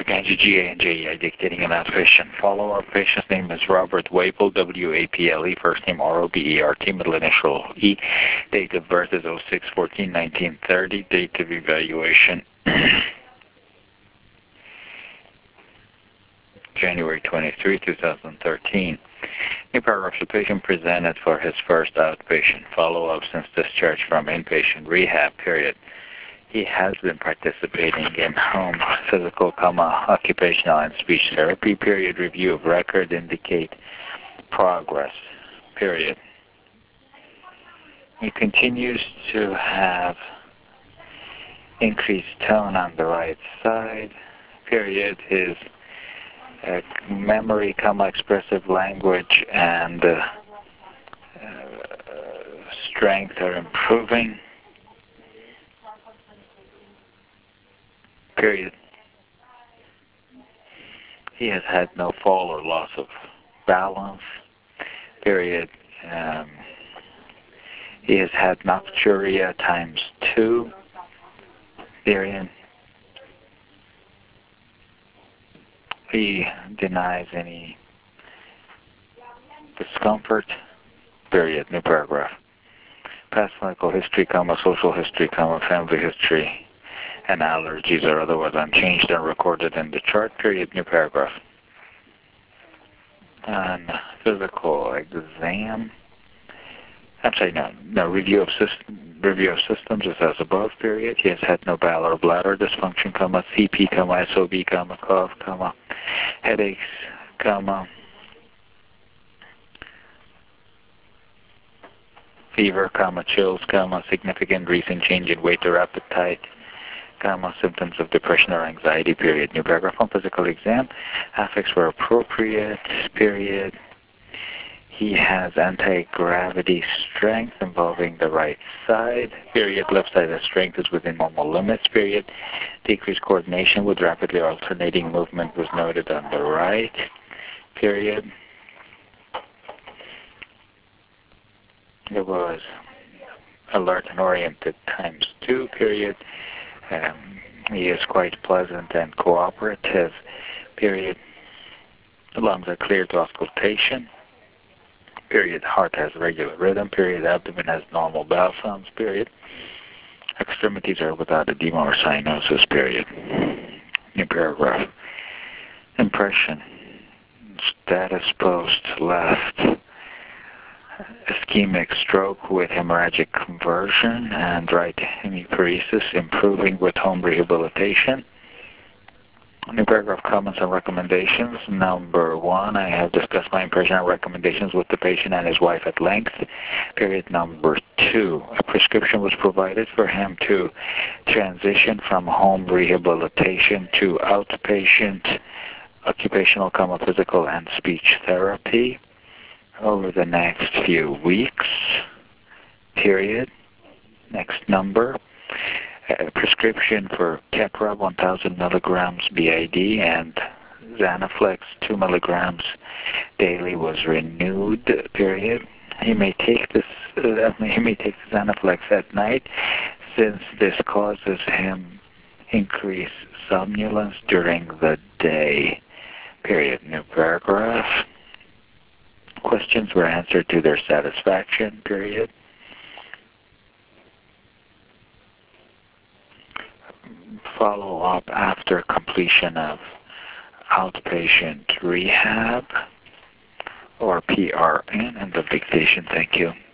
Ganji GA&JEI dictating an outpatient follow-up. Patient's name is Robert Waple, W-A-P-L-E, first name R-O-B-E-R-T, middle initial E. Date of birth is 06/14/1930. Date of evaluation January 23, 2013. New paragraph. The patient presented for his first outpatient follow-up since discharge from inpatient rehab, period. He has been participating in home physical, occupational and speech therapy, period. Review of record indicate progress, period. He continues to have increased tone on the right side, period. His memory, expressive language, and strength are improving, period. He has had no fall or loss of balance, period. He has had nocturia ×2, period. He denies any discomfort, period. New paragraph. Past medical history, social history, family history, and allergies are otherwise unchanged and recorded in the chart, period. New paragraph. On physical exam, review of systems is as above, period. He has had no bowel or bladder dysfunction, CP, SOB, cough, headaches, fever, chills, significant recent change in weight or appetite, symptoms of depression or anxiety, period. New paragraph. On physical exam, affects were appropriate, period. He has anti-gravity strength involving the right side, period. Left side of strength is within normal limits, period. Decreased coordination with rapidly alternating movement was noted on the right, period. It was alert and oriented ×2, period. He is quite pleasant and cooperative, period. The lungs are clear to auscultation, period. Heart has regular rhythm, period. Abdomen has normal bowel sounds, period. Extremities are without edema or cyanosis, period. New paragraph. Impression. Status post left. Ischemic stroke with hemorrhagic conversion and right hemiparesis improving with home rehabilitation. New paragraph. Comments and recommendations. Number 1, I have discussed my impression and recommendations with the patient and his wife at length. Period. Number 2, a prescription was provided for him to transition from home rehabilitation to outpatient occupational, physical and speech therapy over the next few weeks, period. Next number. A prescription for Keppra 1000 milligrams BID and Xanaflex 2 milligrams daily was renewed, period. He may take the Xanaflex at night since this causes him increased somnolence during the day, period. New paragraph. Questions were answered to their satisfaction, period. Follow up after completion of outpatient rehab or PRN. End of dictation. Thank you.